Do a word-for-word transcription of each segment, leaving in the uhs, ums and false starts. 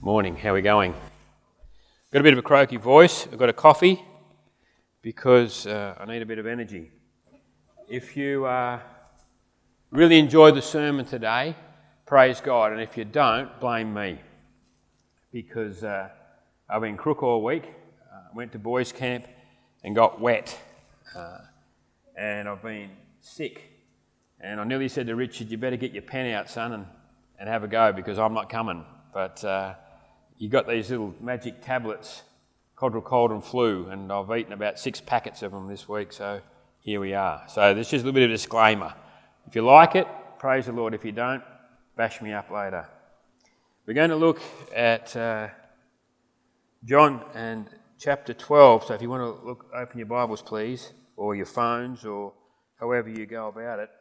Morning, how are we going? Got a bit of a croaky voice. I've got a coffee because uh, I need a bit of energy. If you uh, really enjoyed the sermon today, praise God, and if you don't, blame me, because uh, I've been crook all week. Uh, went to boys' camp and got wet, uh, and I've been sick. And I nearly said to Richard, "You better get your pen out, son, and, and have a go, because I'm not coming." But uh, you got these little magic tablets, Codral Cold and Flu, and I've eaten about six packets of them this week, so here we are. So there's just a little bit of a disclaimer. If you like it, praise the Lord. If you don't, bash me up later. We're going to look at uh, John and chapter twelve, so if you want to look, open your Bibles, please, or your phones, or however you go about it.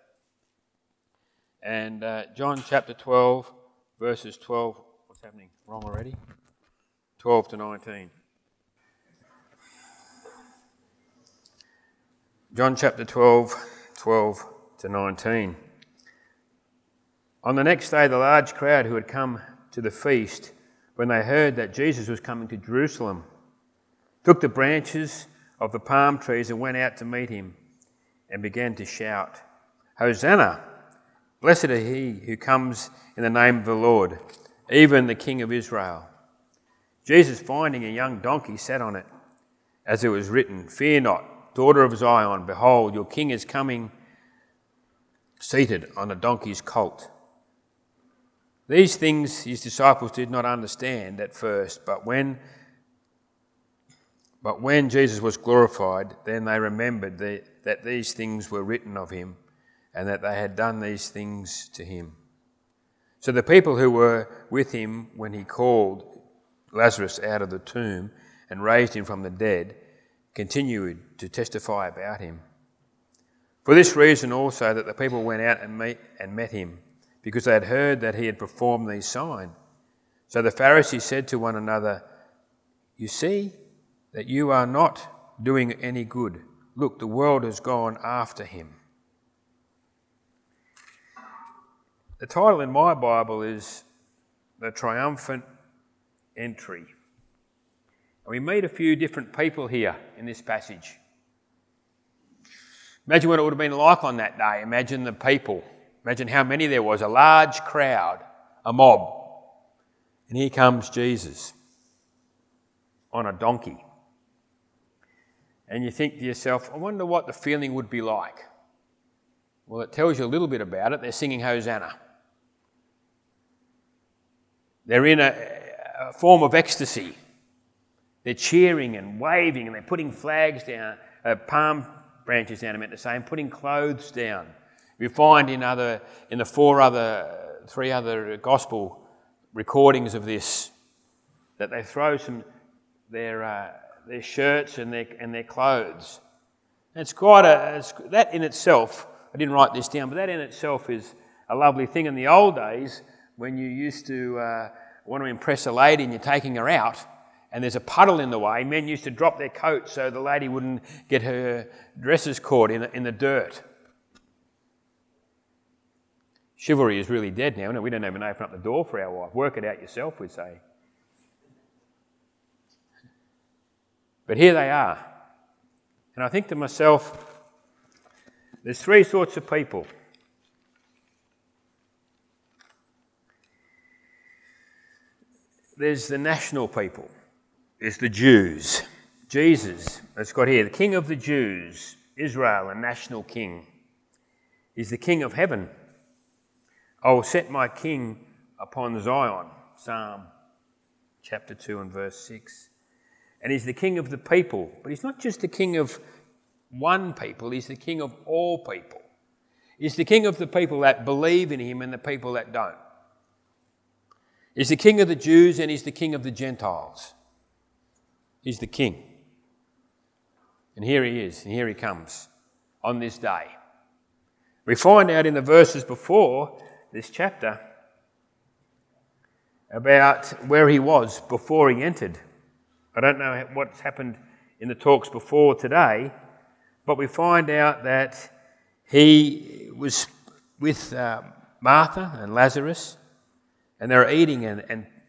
And uh, John chapter twelve, verses twelve, what's happening? Wrong already? twelve to nineteen. John chapter twelve, twelve to nineteen. On the next day, the large crowd who had come to the feast, when they heard that Jesus was coming to Jerusalem, took the branches of the palm trees and went out to meet him and began to shout, "Hosanna! Blessed are he who comes in the name of the Lord, even the King of Israel." Jesus, finding a young donkey, sat on it, as it was written, "Fear not, daughter of Zion, behold, your king is coming, seated on a donkey's colt." These things his disciples did not understand at first, but when, but when Jesus was glorified, then they remembered the, that these things were written of him, and that they had done these things to him. So the people who were with him when he called Lazarus out of the tomb and raised him from the dead continued to testify about him. For this reason also that the people went out and, meet, and met him, because they had heard that he had performed these signs. So the Pharisees said to one another, "You see that you are not doing any good. Look, the world has gone after him." The title in my Bible is The Triumphant Entry. And we meet a few different people here in this passage. Imagine what it would have been like on that day. Imagine the people. Imagine how many there was, a large crowd, a mob. And here comes Jesus on a donkey. And you think to yourself, I wonder what the feeling would be like. Well, it tells you a little bit about it. They're singing Hosanna. They're in a, a form of ecstasy. They're cheering and waving, and they're putting flags down, uh, palm branches down, I meant to say, and putting clothes down. We find in other, in the four other, three other gospel recordings of this, that they throw some their uh, their shirts and their and their clothes. And it's quite a it's, that in itself. I didn't write this down, but that in itself is a lovely thing. In the old days, when you used to uh, want to impress a lady and you're taking her out, and there's a puddle in the way, men used to drop their coats so the lady wouldn't get her dresses caught in the, in the dirt. Chivalry is really dead now, isn't it? We don't even open up the door for our wife. Work it out yourself, we say. But here they are. And I think to myself, there's three sorts of people. There's the national people. There's the Jews. Jesus, it's got here, the King of the Jews, Israel, a national king. He's the King of heaven. "I will set my king upon Zion," Psalm chapter two and verse six. And he's the king of the people. But he's not just the king of one people, he's the king of all people. He's the king of the people that believe in him and the people that don't. He's the king of the Jews and he's the king of the Gentiles. He's the king. And here he is, and here he comes on this day. We find out in the verses before this chapter about where he was before he entered. I don't know what's happened in the talks before today, but we find out that he was with uh, Martha and Lazarus, and they were eating and, and,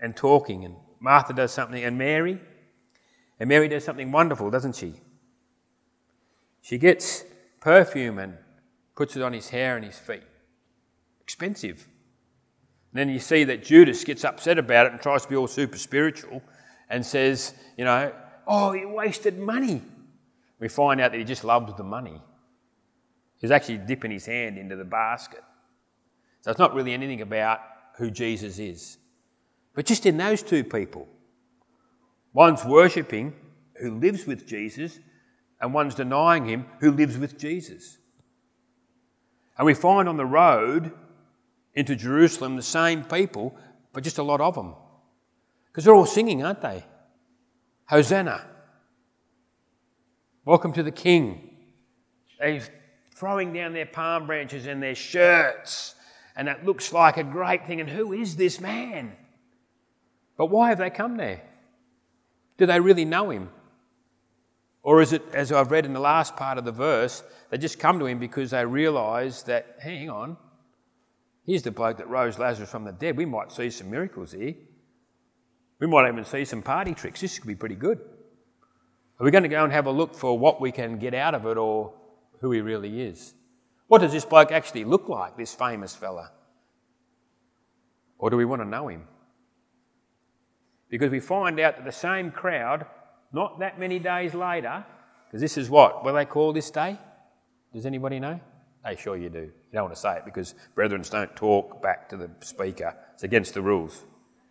and talking, and Martha does something, and Mary, and Mary does something wonderful, doesn't she? She gets perfume and puts it on his hair and his feet. Expensive. And then you see that Judas gets upset about it and tries to be all super spiritual and says, you know, oh, you wasted money. We find out that he just loves the money. He's actually dipping his hand into the basket. So it's not really anything about who Jesus is. But just in those two people, one's worshipping, who lives with Jesus, and one's denying him, who lives with Jesus. And we find on the road into Jerusalem the same people, but just a lot of them. Because they're all singing, aren't they? Hosanna. Welcome to the King. They're throwing down their palm branches and their shirts, and it looks like a great thing. And who is this man? But why have they come there? Do they really know him? Or is it, as I've read in the last part of the verse, they just come to him because they realise that, hey, hang on, here's the bloke that rose Lazarus from the dead. We might see some miracles here. We might even see some party tricks. This could be pretty good. Are we going to go and have a look for what we can get out of it or who he really is? What does this bloke actually look like, this famous fella? Or do we want to know him? Because we find out that the same crowd, not that many days later, because this is what, what do they call this day? Does anybody know? Hey, sure you do. You don't want to say it because brethren don't talk back to the speaker. It's against the rules.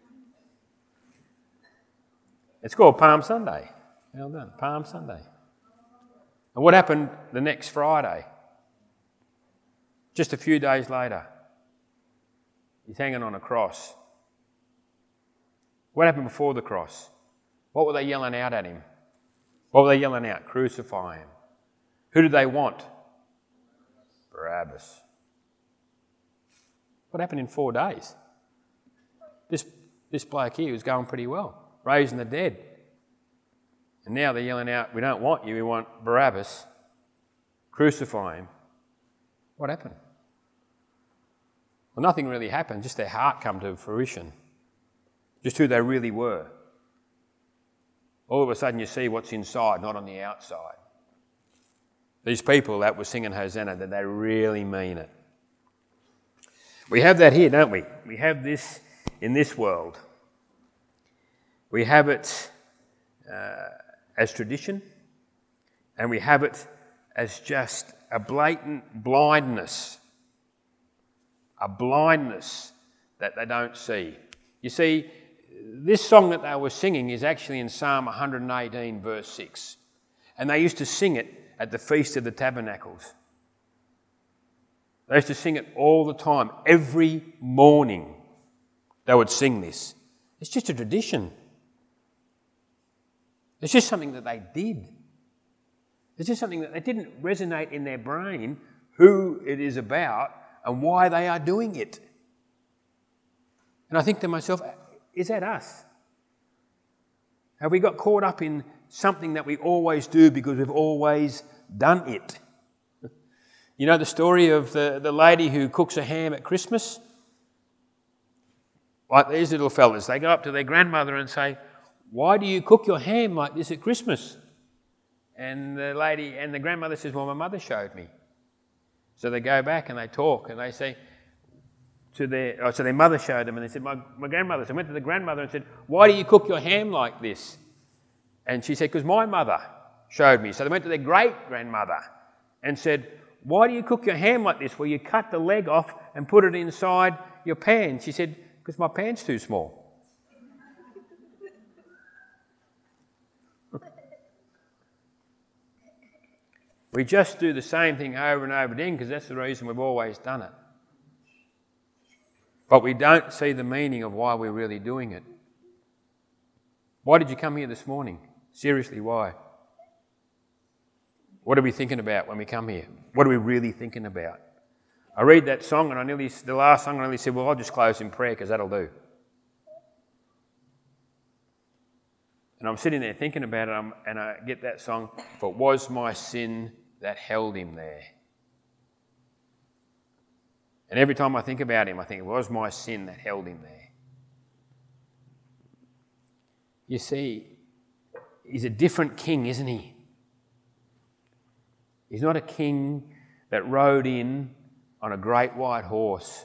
It's called Palm Sunday. Well done, Palm Sunday. And what happened the next Friday? Just a few days later, he's hanging on a cross. What happened before the cross? What were they yelling out at him? What were they yelling out? Crucify him. Who did they want? Barabbas. What happened in four days? This, this bloke here was going pretty well, raising the dead. And now they're yelling out, we don't want you, we want Barabbas. Crucify him. What happened? Well, nothing really happened, just their heart come to fruition. Just who they really were. All of a sudden you see what's inside, not on the outside. These people that were singing Hosanna, that they really mean it. We have that here, don't we? We have this in this world. We have it uh, as tradition, and we have it as just a blatant blindness. A blindness that they don't see. You see, this song that they were singing is actually in Psalm one hundred eighteen, verse six. And they used to sing it at the Feast of the Tabernacles. They used to sing it all the time. Every morning they would sing this. It's just a tradition. It's just something that they did. It's just something that they didn't resonate in their brain who it is about and why they are doing it. And I think to myself, is that us? Have we got caught up in something that we always do because we've always done it? You know the story of the, the lady who cooks a ham at Christmas? Like these little fellas, they go up to their grandmother and say, why do you cook your ham like this at Christmas? And the lady and the grandmother says, well, my mother showed me. So they go back and they talk and they say, to their, oh, so their mother showed them and they said, my, my grandmother. So I went to the grandmother and said, why do you cook your ham like this? And she said, because my mother showed me. So they went to their great-grandmother and said, why do you cook your ham like this? Well, you cut the leg off and put it inside your pan. She said, because my pan's too small. We just do the same thing over and over again because that's the reason we've always done it. But we don't see the meaning of why we're really doing it. Why did you come here this morning? Seriously, why? What are we thinking about when we come here? What are we really thinking about? I read that song and I nearly, the last song I nearly said, well, I'll just close in prayer because that'll do. And I'm sitting there thinking about it and I get that song, for it was my sin that held him there. And every time I think about him, I think it was my sin that held him there. You see, he's a different king, isn't he? He's not a king that rode in on a great white horse.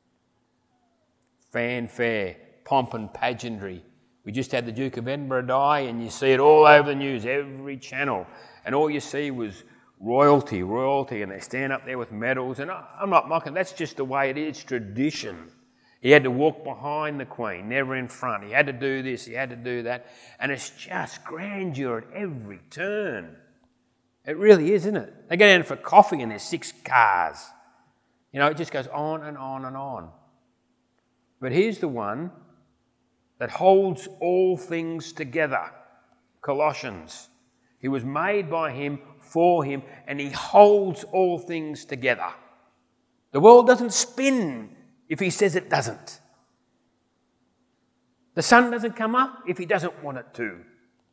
Fanfare, pomp and pageantry. We just had the Duke of Edinburgh die, and you see it all over the news, every channel. And all you see was royalty, royalty, and they stand up there with medals. And I'm not mocking, that's just the way it is, it's tradition. He had to walk behind the Queen, never in front. He had to do this, he had to do that. And it's just grandeur at every turn. It really is, isn't it? They go down for coffee and there's six cars. You know, it just goes on and on and on. But here's the one that holds all things together. Colossians. He was made by him, for him, and he holds all things together. The world doesn't spin if he says it doesn't. The sun doesn't come up if he doesn't want it to.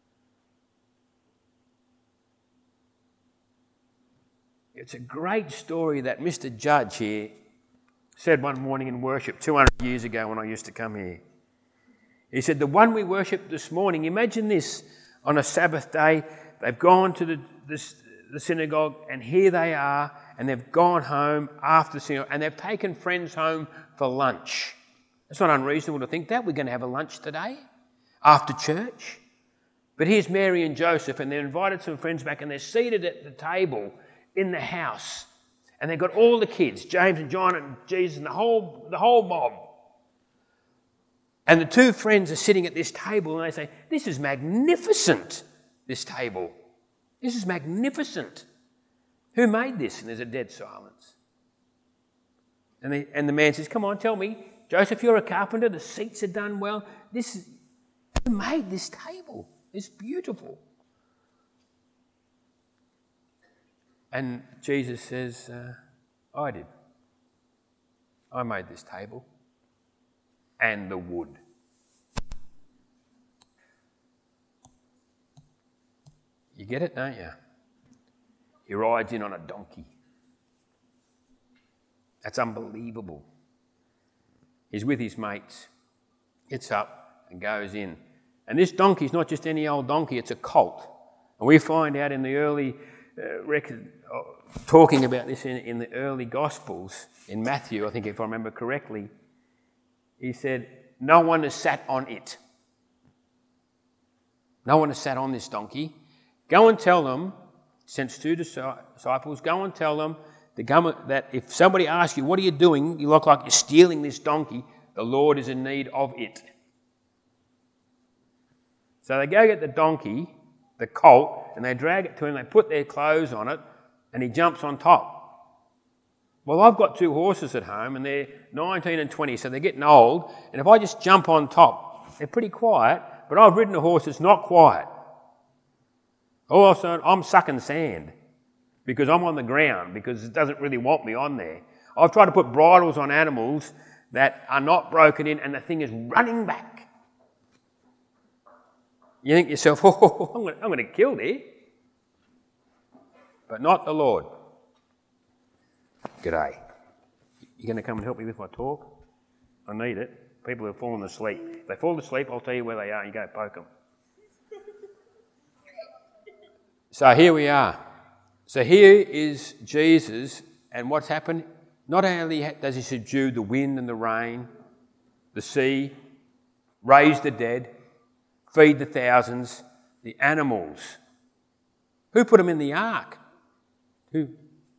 It's a great story that Mister Judge here said one morning in worship two hundred years ago when I used to come here. He said, the one we worshipped this morning, imagine this, on a Sabbath day, they've gone to the, the, the synagogue and here they are, and they've gone home after the synagogue and they've taken friends home for lunch. It's not unreasonable to think that we're going to have a lunch today after church. But here's Mary and Joseph, and they've invited some friends back, and they're seated at the table in the house. And they've got all the kids, James and John and Jesus and the whole, the whole mob. And the two friends are sitting at this table and they say, this is magnificent, this table. This is magnificent. Who made this? And there's a dead silence. And the, and the man says, come on, tell me, Joseph, you're a carpenter, the seats are done well. This is, who made this table? It's beautiful. And Jesus says, uh, I did. I made this table and the wood. You get it, don't you? He rides in on a donkey. That's unbelievable. He's with his mates, gets up and goes in. And this donkey's not just any old donkey, it's a colt. And we find out in the early uh, record, uh, talking about this in, in the early Gospels, in Matthew, I think if I remember correctly, he said, no one has sat on it. No one has sat on this donkey. Go and tell them, sends two disciples, go and tell them that if somebody asks you, what are you doing? You look like you're stealing this donkey. The Lord is in need of it. So they go get the donkey, the colt, and they drag it to him. They put their clothes on it, and he jumps on top. Well, I've got two horses at home, and they're nineteen and twenty, so they're getting old. And if I just jump on top, they're pretty quiet, but I've ridden a horse that's not quiet. All of a sudden, I'm sucking sand because I'm on the ground, because it doesn't really want me on there. I've tried to put bridles on animals that are not broken in, and the thing is running back. You think to yourself, oh, I'm going to, I'm going to kill there. But not the Lord. G'day. You going to come and help me with my talk? I need it. People have fallen asleep. If they fall asleep, I'll tell you where they are. You go poke them. So here we are. So here is Jesus, and what's happened? Not only does he subdue the wind and the rain, the sea, raise the dead, feed the thousands, the animals. Who put them in the ark? Who?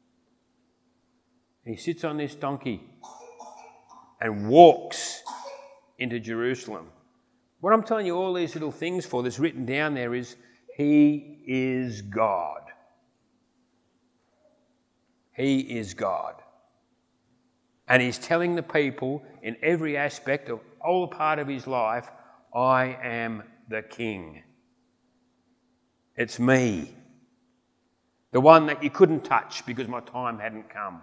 He sits on this donkey and walks into Jerusalem. What I'm telling you all these little things for, that's written down there, is he is God. He is God. And he's telling the people in every aspect of all part of his life, I am the King. It's me. The one that you couldn't touch because my time hadn't come.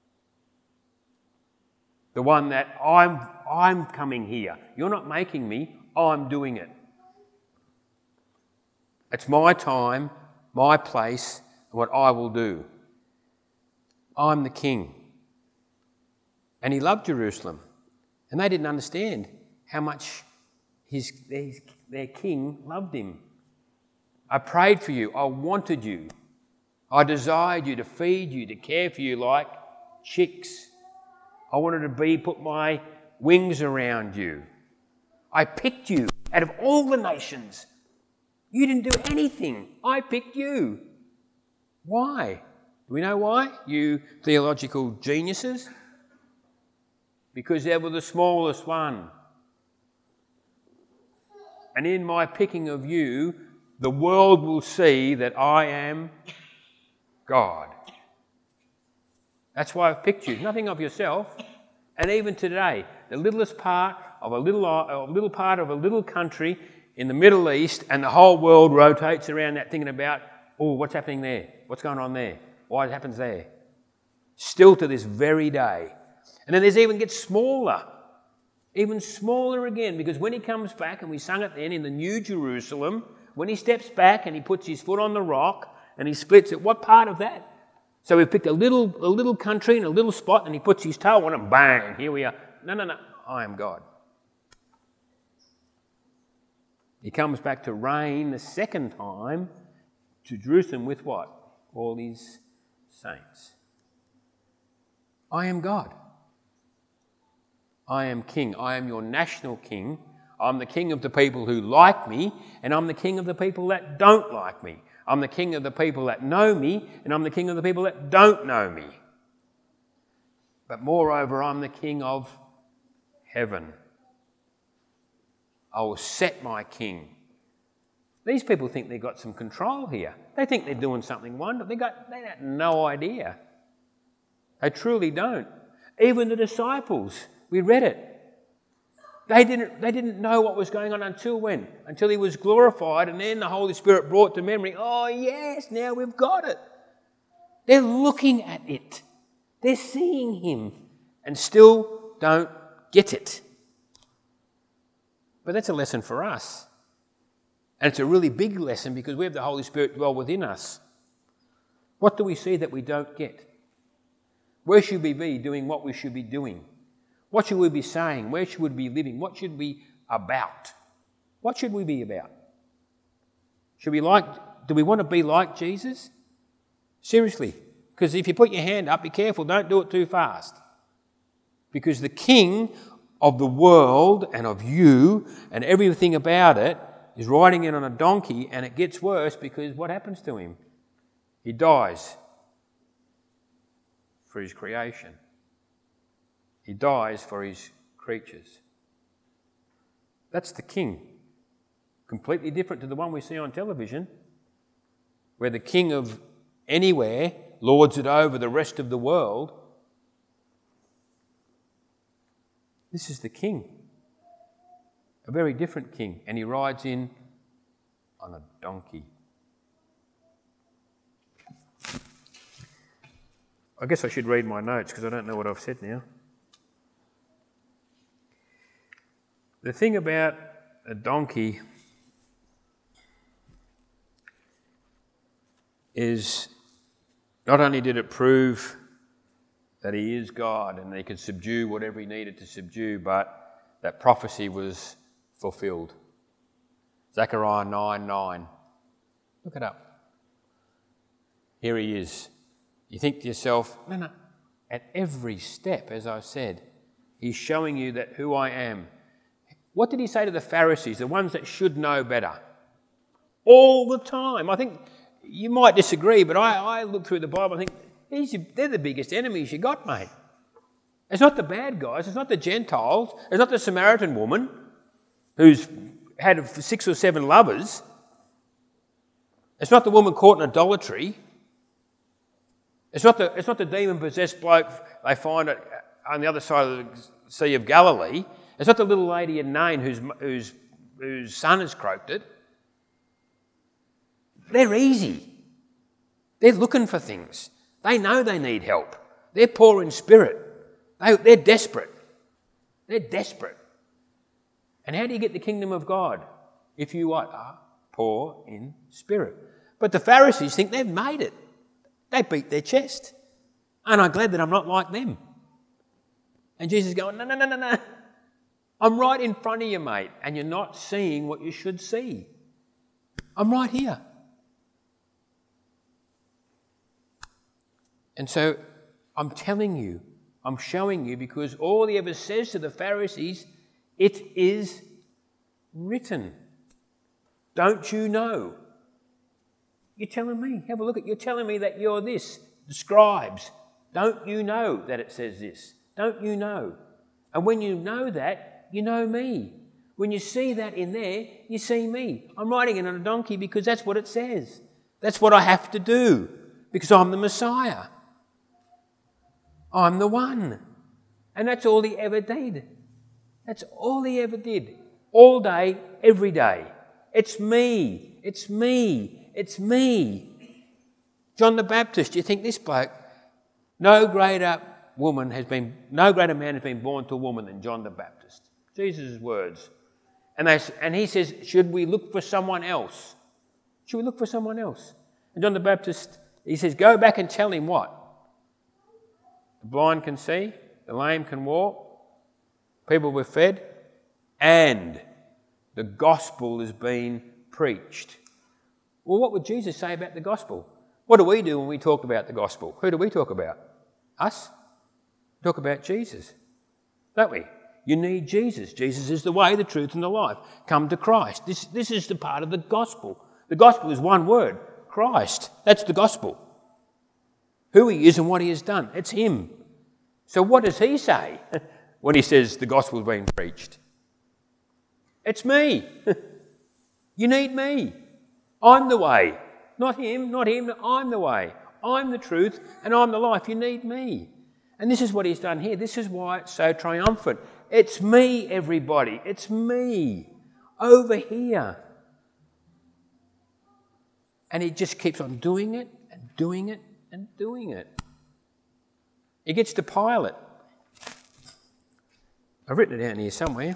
The one that I'm, I'm coming here. You're not making me, I'm doing it. It's my time, my place, and what I will do. I'm the King. And he loved Jerusalem. And they didn't understand how much his, his their king loved him. I prayed for you. I wanted you. I desired you, to feed you, to care for you like chicks. I wanted to be, put my wings around you. I picked you out of all the nations. You didn't do anything. I picked you. Why? Do we know why, you theological geniuses? Because they were the smallest one. And in my picking of you, the world will see that I am God. That's why I've picked you. Nothing of yourself. And even today, the littlest part of a little, a little part of a little country in the Middle East, and the whole world rotates around that, thinking about, oh, what's happening there? What's going on there? Why it happens there? Still to this very day. And then there's even gets smaller. Even smaller again, because when he comes back, and we sung it then in the New Jerusalem, when he steps back and he puts his foot on the rock and he splits it, what part of that? So we've picked a little, a little country and a little spot, and he puts his toe on it, bang, here we are. No, no, no, I am God. He comes back to reign the second time to Jerusalem with what? All his saints. I am God. I am king. I am your national king. I'm the king of the people who like me, and I'm the king of the people that don't like me. I'm the king of the people that know me, and I'm the king of the people that don't know me. But moreover, I'm the king of heaven. I will set my king. These people think they've got some control here. They think they're doing something wonderful. They got they have no idea. They truly don't. Even the disciples, we read it. They didn't, they didn't know what was going on until when? Until he was glorified, and then the Holy Spirit brought to memory, oh yes, now we've got it. They're looking at it. They're seeing him and still don't get it. But that's a lesson for us. And it's a really big lesson because we have the Holy Spirit dwell within us. What do we see that we don't get? Where should we be doing what we should be doing? What should we be saying? Where should we be living? What should we be about? What should we be about? Should we like, do we want to be like Jesus? Seriously. Because if you put your hand up, be careful, don't do it too fast. Because the king of the world and of you and everything about it is riding in on a donkey, and it gets worse because what happens to him? He dies for his creation. He dies for his creatures. That's the king. Completely different to the one we see on television, where the king of anywhere lords it over the rest of the world. This is the king. A very different king, and he rides in on a donkey. I guess I should read my notes because I don't know what I've said now. The thing about a donkey is not only did it prove that he is God and he could subdue whatever he needed to subdue, but that prophecy was fulfilled. Zechariah nine nine. Look it up. Here he is. You think to yourself, no, no. At every step, as I've said, he's showing you that who I am. What did he say to the Pharisees, the ones that should know better? All the time. I think you might disagree, but I, I look through the Bible and think, these are, they're the biggest enemies you got, mate. It's not the bad guys. It's not the Gentiles. It's not the Samaritan woman who's had six or seven lovers. It's not the woman caught in adultery. It's not the, it's not the demon-possessed bloke they find it on the other side of the Sea of Galilee. It's not the little lady in Nain whose, whose, whose son has croaked it. They're easy. They're looking for things. They know they need help. They're poor in spirit. They, they're desperate. They're desperate. And how do you get the kingdom of God? If you what? Are poor in spirit. But the Pharisees think they've made it. They beat their chest. And I'm glad that I'm not like them. And Jesus is going, no, no, no, no, no. I'm right in front of you, mate, and you're not seeing what you should see. I'm right here. And so I'm telling you, I'm showing you, because all he ever says to the Pharisees, it is written. Don't you know? You're telling me, have a look at, you're telling me that you're this, the scribes. Don't you know that it says this? Don't you know? And when you know that, you know me. When you see that in there, you see me. I'm riding in on a donkey because that's what it says. That's what I have to do, because I'm the Messiah. I'm the one. And that's all he ever did. That's all he ever did. All day, every day. It's me. It's me. It's me. John the Baptist, you think this bloke, no greater woman has been, no greater man has been born to a woman than John the Baptist. Jesus' words. And, they, and he says, should we look for someone else? Should we look for someone else? And John the Baptist, he says, go back and tell him what? The blind can see, the lame can walk, people were fed, and the gospel is being preached. Well, what would Jesus say about the gospel? What do we do when we talk about the gospel? Who do we talk about? Us? We talk about Jesus, don't we? You need Jesus. Jesus is the way, the truth, and the life. Come to Christ. This, this is the part of the gospel. The gospel is one word, Christ. That's the gospel. Who he is and what he has done. It's him. So what does he say when he says the gospel is being preached? It's me. You need me. I'm the way. Not him, not him. I'm the way. I'm the truth and I'm the life. You need me. And this is what he's done here. This is why it's so triumphant. It's me, everybody. It's me. Over here. And he just keeps on doing it and doing it and doing it. He gets to Pilate. I've written it down here somewhere.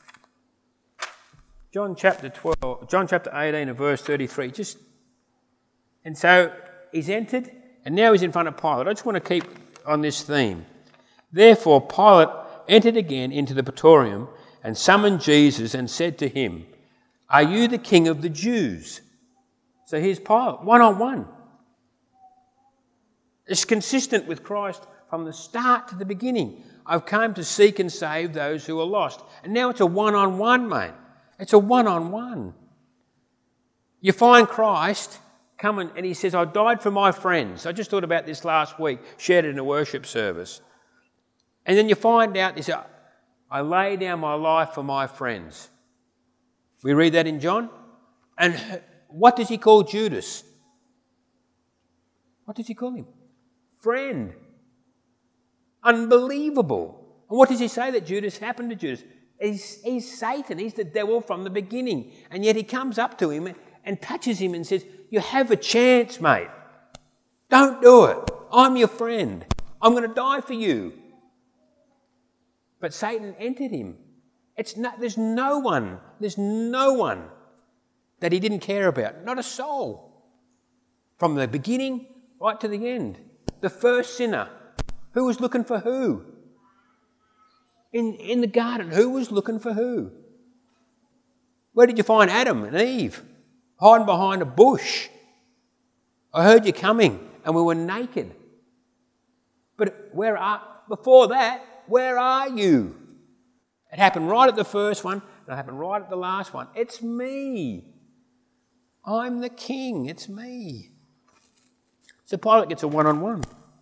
John chapter twelve, John chapter eighteen and verse thirty-three. Just, and so he's entered, and now he's in front of Pilate. I just want to keep on this theme. Therefore Pilate entered again into the praetorium and summoned Jesus and said to him, are you the king of the Jews? So here's Pilate, one-on-one. It's consistent with Christ from the start to the beginning. I've come to seek and save those who are lost. And now it's a one-on-one, mate. It's a one-on-one. You find Christ coming and he says, I died for my friends. I just thought about this last week, shared it in a worship service. And then you find out, this, I lay down my life for my friends. We read that in John. And what does he call Judas? What does he call him? Friend. Unbelievable. And what does he say that Judas happened to Judas? He's, he's Satan. He's the devil from the beginning. And yet he comes up to him and touches him and says, you have a chance, mate. Don't do it. I'm your friend. I'm going to die for you. But Satan entered him. It's not, there's no one, there's no one that he didn't care about. Not a soul. From the beginning right to the end. The first sinner. Who was looking for who? In, in the garden, who was looking for who? Where did you find Adam and Eve? Hiding behind a bush. I heard you coming and we were naked. But where are, before that, where are you? It happened right at the first one, and it happened right at the last one. It's me. I'm the king. It's me. So Pilate gets a one-on-one.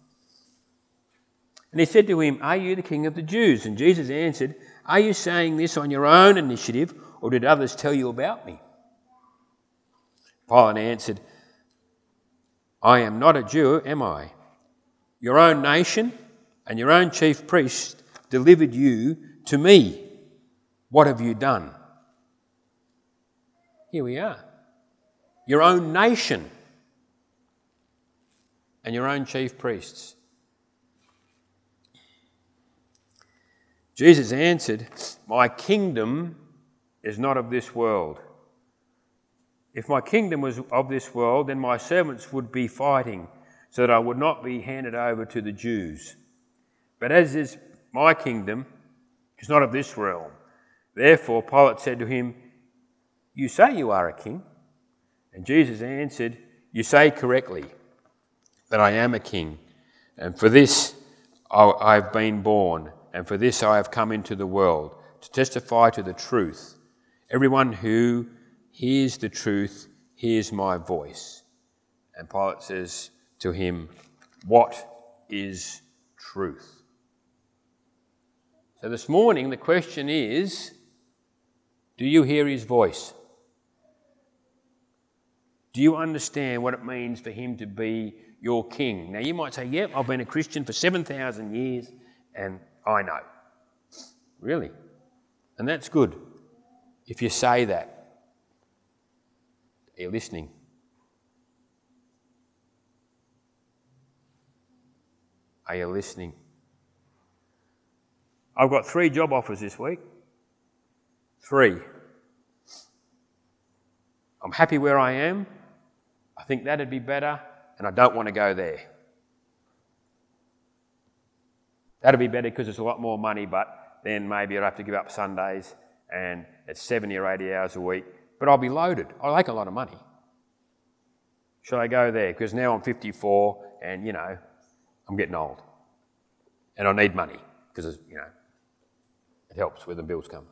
And he said to him, are you the king of the Jews? And Jesus answered, are you saying this on your own initiative, or did others tell you about me? Pilate answered, I am not a Jew, am I? Your own nation and your own chief priest delivered you to me. What have you done? Here we are. Your own nation and your own chief priests. Jesus answered, my kingdom is not of this world. If my kingdom was of this world, then my servants would be fighting so that I would not be handed over to the Jews. But as is my kingdom, is not of this realm. Therefore Pilate said to him, "You say you are a king?" And Jesus answered, "You say correctly that I am a king, and for this I have been born, and for this I have come into the world, to testify to the truth. Everyone who hears the truth hears my voice." And Pilate says to him, "What is truth?" So this morning the question is, do you hear his voice? Do you understand what it means for him to be your king? Now you might say, "Yep, I've been a Christian for seven thousand years and I know." Really? And that's good. If you say that, are you listening? Are you listening? I've got three job offers this week. Three. I'm happy where I am. I think that'd be better, and I don't want to go there. That'd be better because it's a lot more money, but then maybe I'd have to give up Sundays, and it's seventy or eighty hours a week, but I'll be loaded. I make a lot of money. Should I go there? Because now I'm fifty-four, and, you know, I'm getting old. And I need money, because, you know, it helps when the bills come.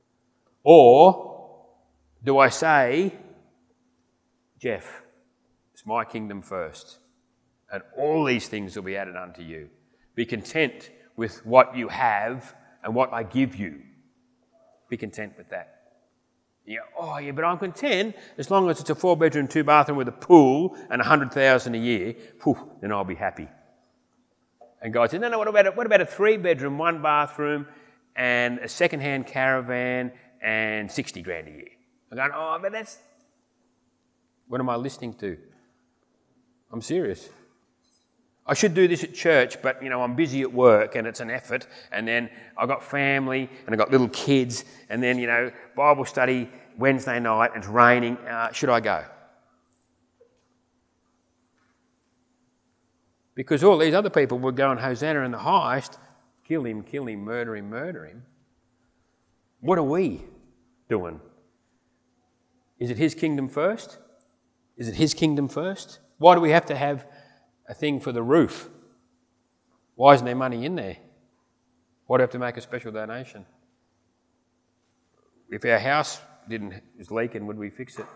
Or do I say, "Jeff, it's my kingdom first, and all these things will be added unto you. Be content with what you have and what I give you." Be content with that. Yeah, oh yeah, but I'm content as long as it's a four-bedroom, two-bathroom with a pool and a hundred thousand a year. Whew, then I'll be happy. And God said, "No, no. What about a, what about a three-bedroom, one-bathroom, and a second-hand caravan and sixty grand a year?" I'm going, "Oh, but that's..." What am I listening to? I'm serious. I should do this at church, but, you know, I'm busy at work and it's an effort, and then I've got family and I've got little kids, and then, you know, Bible study Wednesday night and it's raining. Uh, should I go? Because all these other people were going, "Hosanna in the highest, kill him, kill him, murder him, murder him." What are we doing? Is it his kingdom first? Is it his kingdom first? Why do we have to have a thing for the roof? Why isn't there money in there? Why do we have to make a special donation? If our house didn't was leaking, would we fix it?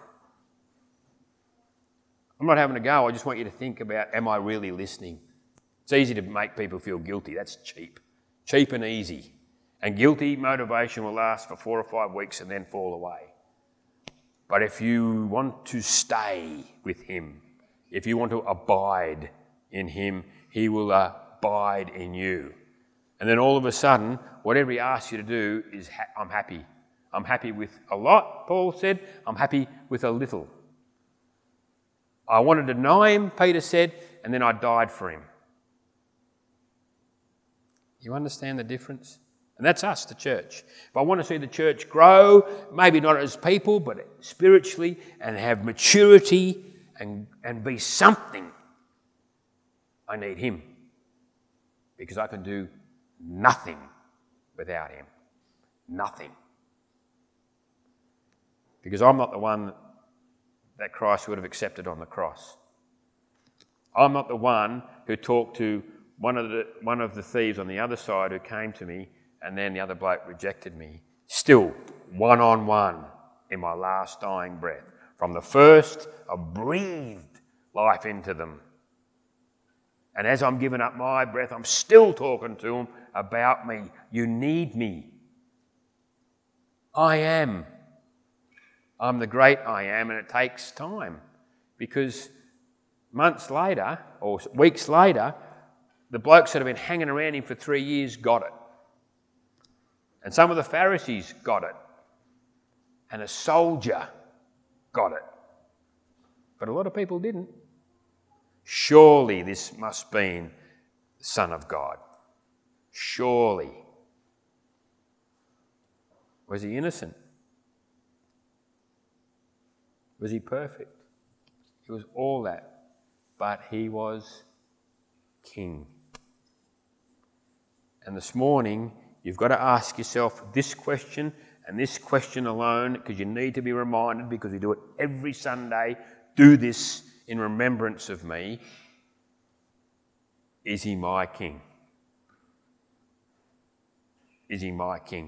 I'm not having a go. I just want you to think about, am I really listening? It's easy to make people feel guilty. That's cheap. Cheap and easy. And guilty motivation will last for four or five weeks and then fall away. But if you want to stay with him, if you want to abide in him, he will abide in you. And then all of a sudden, whatever he asks you to do is, ha- I'm happy. I'm happy with a lot, Paul said. I'm happy with a little. I wanted to deny him, Peter said, and then I died for him. You understand the difference? And that's us, the church. If I want to see the church grow, maybe not as people, but spiritually, and have maturity and, and be something, I need him. Because I can do nothing without him. Nothing. Because I'm not the one that Christ would have accepted on the cross. I'm not the one who talked to one of the one of the thieves on the other side who came to me, and then the other bloke rejected me. Still, one-on-one in my last dying breath. From the first, I breathed life into them. And as I'm giving up my breath, I'm still talking to them about me. You need me. I am. I'm the great I am, and it takes time. Because months later, or weeks later, the blokes that have been hanging around him for three years got it. And some of the Pharisees got it. And a soldier got it. But a lot of people didn't. Surely this must have been the Son of God. Surely. Was he innocent? Was he perfect? He was all that. But he was king. And this morning, you've got to ask yourself this question, And this question alone, because you need to be reminded, because we do it every Sunday, do this in remembrance of me. Is he my king? Is he my king?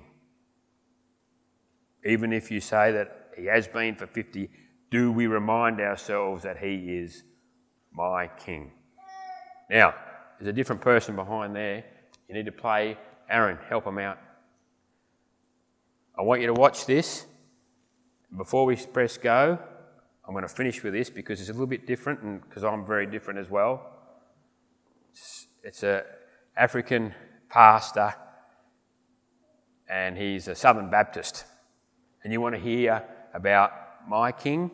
Even if you say that he has been for fifty, do we remind ourselves that he is my king? Now, there's a different person behind there. You need to play. Aaron, help him out. I want you to watch this. Before we press go, I'm going to finish with this because it's a little bit different, and because I'm very different as well. It's, it's an African pastor, and he's a Southern Baptist. And you want to hear about my king?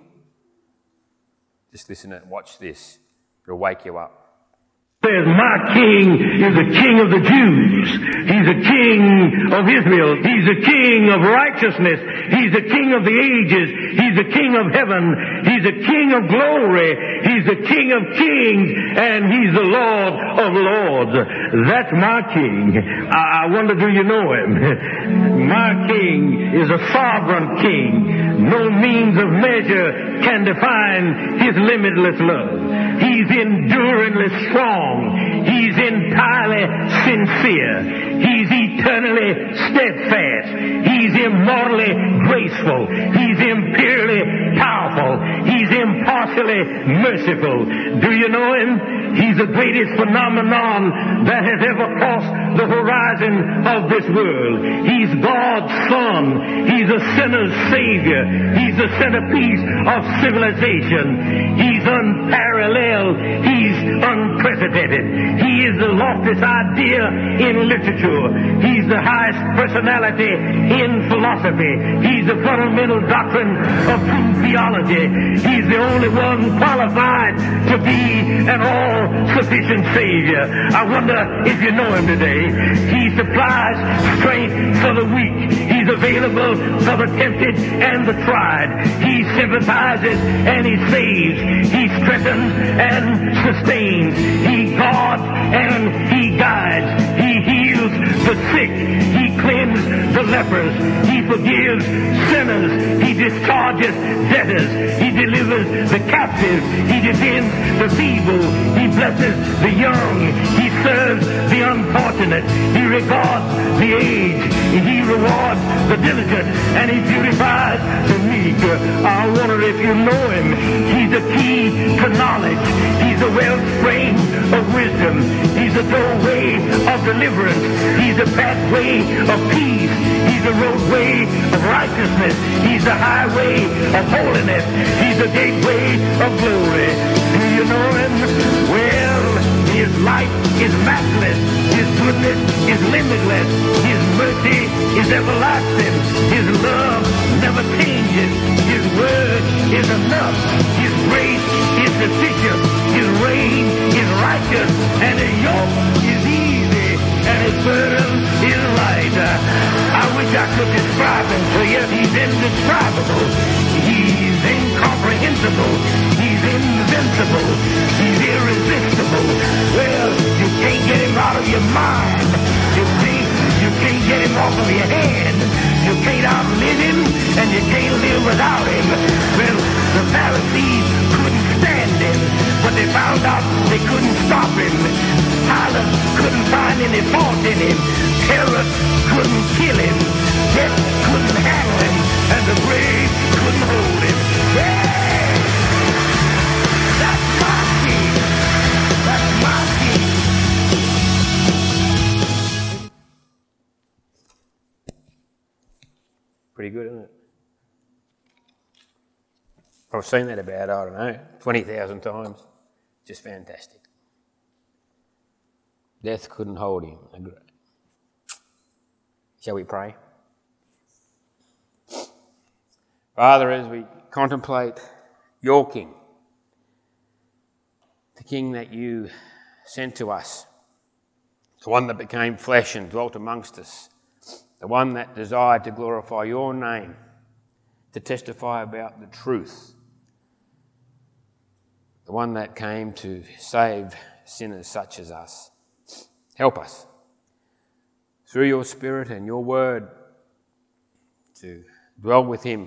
Just listen and watch this. It'll wake you up. Says, my king is the king of the Jews. He's the king of Israel. He's the king of righteousness. He's the king of the ages. He's the king of heaven. He's the king of glory. He's the king of kings. And he's the Lord of lords. That's my king. I, I wonder, do you know him? My king is a sovereign king. No means of measure can define his limitless love. He's enduringly strong. He's entirely sincere. He's eternally steadfast. He's immortally graceful. He's imperially powerful. He's impartially merciful. Do you know him? He's the greatest phenomenon that has ever crossed the horizon of this world. He's God's Son. He's a sinner's Savior. He's the centerpiece of civilization. He's unparalleled. He's unprecedented. He is the loftiest idea in literature. He's the highest personality in philosophy. He's the fundamental doctrine of true theology. He's the only one qualified to be an all-sufficient Savior. I wonder if you know him today. He supplies strength for the weak. He's available for the tempted and the tried. He sympathizes and he saves. He strengthens and sustains. He guards and he guides. He heals the sick. He cleanses the lepers. He forgives sinners. He discharges debtors. He delivers the captive. He defends the feeble. He blesses the young. He serves the unfortunate. He regards the aged. He rewards the diligent. And he beautifies the meek. I wonder if you know him. He's the key to knowledge. He's the wellspring of wisdom. He's the doorway of deliverance. He's the pathway of peace. He's the roadway of righteousness. He's the highway of holiness. He's the gateway of glory. Do you know him? Well, his light is matchless. His goodness is limitless. His mercy is everlasting. His love never changes. His word is enough. His grace is sufficient. His reign is righteous. And his yoke is easy. And his burden is light. I wish I could describe him to you. He's indescribable. He's incomprehensible. He's invincible. He's irresistible. Well, you can't get him out of your mind. You can't, you can't get him off of your hand. You can't outlive him, and you can't live without him. Well, the Pharisees couldn't stand him, but they found out they couldn't stop him. Pilate couldn't find any fault in him. Herod couldn't kill him. Death couldn't handle him, and the grave couldn't hold him. Yeah! That's my king. That's my king. Pretty good, isn't it? I've seen that about, I don't know, twenty thousand times. Just fantastic. Death couldn't hold him. Shall we pray? Father, as we contemplate your King, the King that you sent to us, the one that became flesh and dwelt amongst us, the one that desired to glorify your name, to testify about the truth, the one that came to save sinners such as us. Help us, through your Spirit and your word, to dwell with him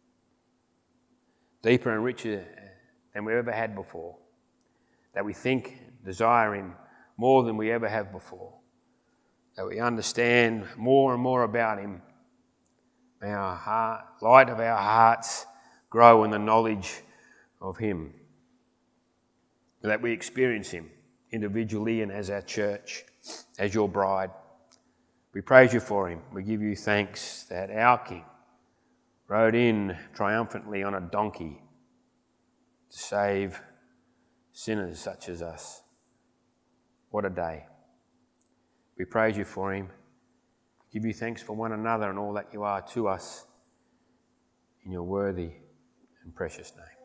deeper and richer than we ever had before, that we think, desire him more than we ever have before, that we understand more and more about him. May our heart, light of our hearts grow in the knowledge of him, that we experience him individually and as our church, as your bride. We praise you for him. We give you thanks that our King rode in triumphantly on a donkey to save sinners such as us. What a day. We praise you for him. We give you thanks for one another and all that you are to us in your worthy and precious name.